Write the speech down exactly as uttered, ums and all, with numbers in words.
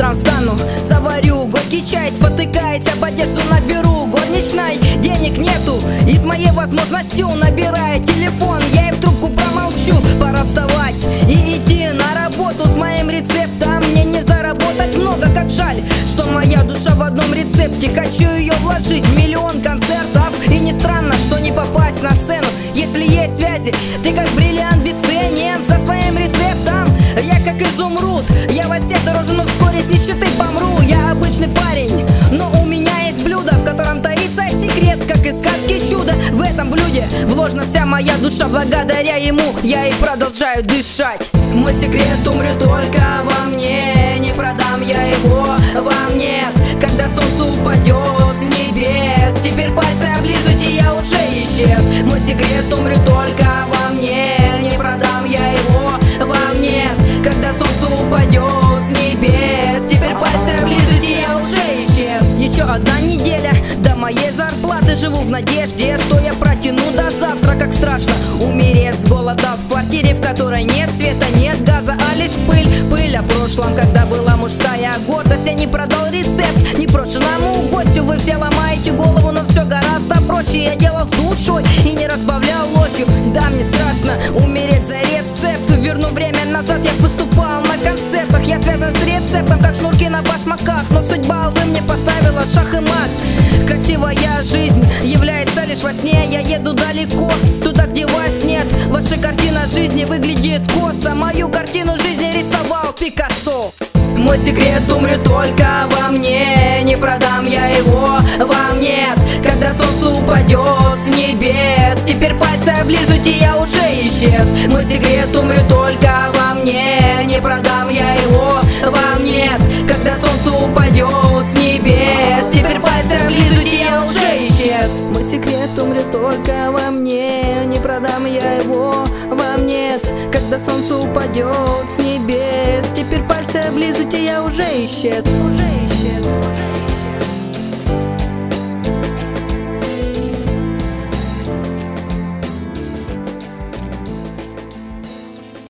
утром встану, заварю горький чай, спотыкаясь об одежду, наберу горничной. Денег нету, и с моей возможностью набирая телефон, я и в трубку промолчу. Пора вставать и идти на работу с моим рецептом. Мне не заработать много, как жаль, что моя душа в одном рецепте. Хочу ее вложить в миллион концертов, и не странно, что не попасть на сцену. Если есть связи, ты как бриллиант бесценен. За своим рецептом я как изумруд, я во всех дорожу, но вскоре с нищеты помру. Я обычный парень, но у меня есть блюдо, в котором таится секрет, как из сказки чудо. В этом блюде вложена вся моя душа, благодаря ему я и продолжаю дышать. Мой секрет умрет только во мне, не продам я его вам нет. Когда солнце упадет с небес, теперь пальцы облизывайте, я уже исчез. Мой секрет умрет только во мне, не продам я его вам нет. Когда солнце упадет с небес, теперь пальцы облизывайте, я уже исчез. Еще одна неделя до моей зарплаты, живу в надежде, что я протяну до завтра. Как страшно умереть с голода в квартире, в которой нет света, нет газа, а лишь пыль. Пыль о прошлом, когда была мужская гордость. Я не продал рецепт непрошенному гостю. Вы все ломаете голову, но все гораздо проще. Я делал с душой и не разбавлял ложью. Да, мне страшно умереть за рецепт. Верну время назад, я выступал на концертах. Я связан с рецептом, как шнурки на башмаках. Но судьба, увы, мне поставила шах и мат. Красивая жизнь является лишь во сне. Я еду далеко, туда, где вас нет. Ваша картина жизни выглядит косо. Мою картину жизни рисовал Пикассо. Мой секрет умрет только во мне, не продам я его вам нет. Когда солнце упадет с небес, теперь пальцы облизывайте, я уже исчез. Мой секрет умрет только во мне, не продам я его вам нет. Когда солнце упадет с небес, теперь пальцы облизывайте, я уже исчез. Мой секрет умрет только во мне, не продам я его вам нет. Когда солнце упадет с небес, теперь пальцы облизывайте, я уже исчез. Уже исчез.